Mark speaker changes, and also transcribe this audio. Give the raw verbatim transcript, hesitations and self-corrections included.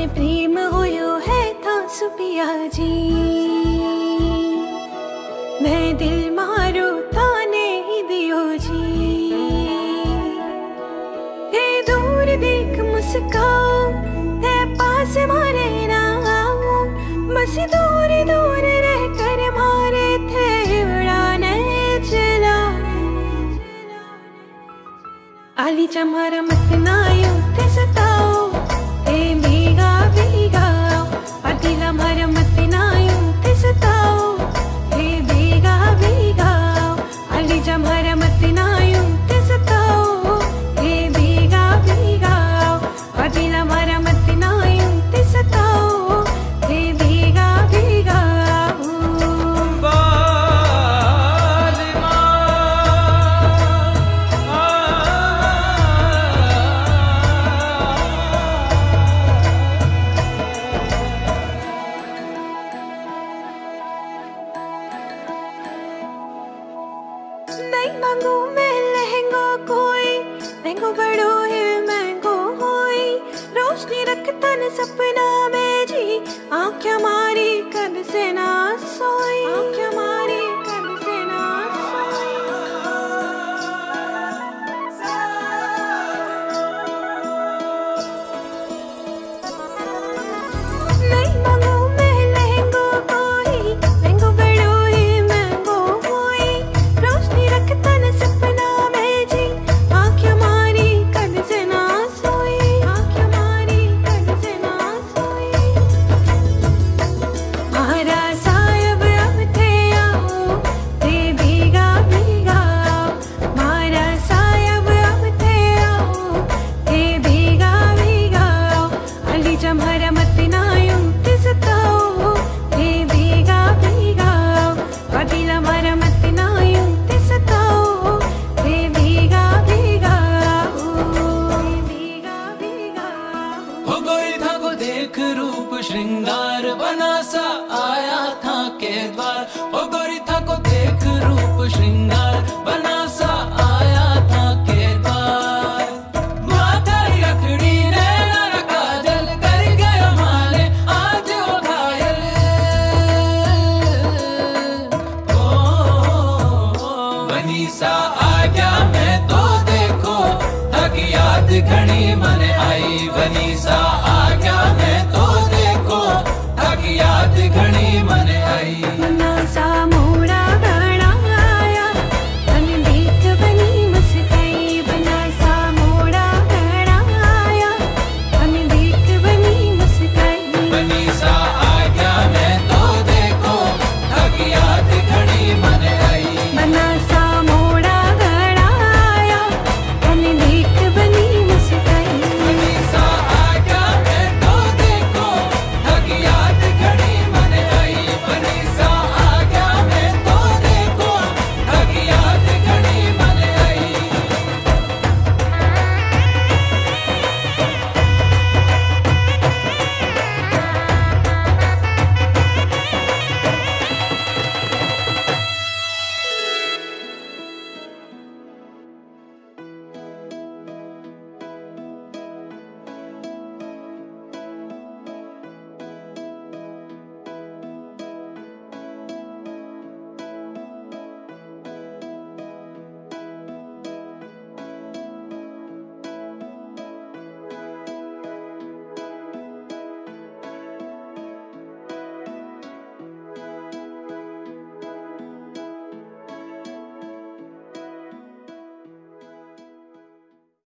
Speaker 1: मने प्रेम होयो है था सुपिया जी। मैं दिल मारो ताने ही दियो जी। हे दूर देख मुस्काओ, है पास मारे ना आओ, बस दूर दूर रह कर मारे थे उड़ाने चला। आली चमारा मत ना यूं ते सताओ, ए भीगा भीगा अदिला मारा मत ना यूं ते सताओ, ए भीगा भीगा आली चमारा मत ना यूं ते सताओ, ए भीगा भीगा अदिला मारा मत ना यूं ते सताओ, ए भीगा भीगा। नहीं मांगू मैं लहंगो कोई, लहंगो बड़ो है महंगो होई, रोशनी रखता न सपना में जी, आँखें मारी कद से ना सोई, आँखें मारी कद से ना सोई। नहीं मांगू मैं लहंगो कोई, लहंगो बड़ो है महंगो होई, रोशनी रखता न सपना में जी, आँखें मारी कद से ना सोई, आँखें मारी कद से ना सोई। मारा सायब अब थे आओ, थे भीगा भीगा, मारा सायब अब थे आओ, थे भीगा भीगा, अली जमहरा मत ना यूं ते सताओ, थे भीगा भीगा अदिला मारा मत ना यूं ते सताओ, थे भीगा भीगा थे भीगा भीगा।
Speaker 2: हो गोरी था को देख रूप श्रृंगार बना सा आया था के द्वार, हो गोरी था को देख रूप श्रृंगार